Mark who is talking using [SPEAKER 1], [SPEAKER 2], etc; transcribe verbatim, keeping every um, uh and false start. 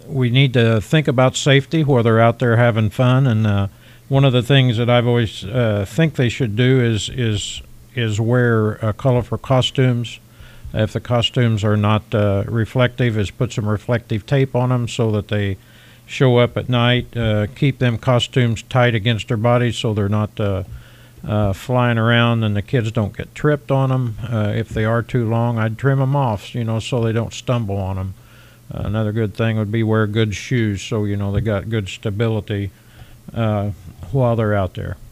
[SPEAKER 1] we need to think about safety while they're out there having fun. And uh, one of the things that I've always uh, think they should do is is is wear uh, colorful costumes. If the costumes are not uh, reflective, is put some reflective tape on them so that they show up at night. Uh, keep them costumes tight against their bodies so they're not uh, uh, flying around and the kids don't get tripped on them. Uh, if they are too long, I'd trim them off, you know, so they don't stumble on them. Uh, another good thing would be wear good shoes so, you know, they got good stability uh, while they're out there.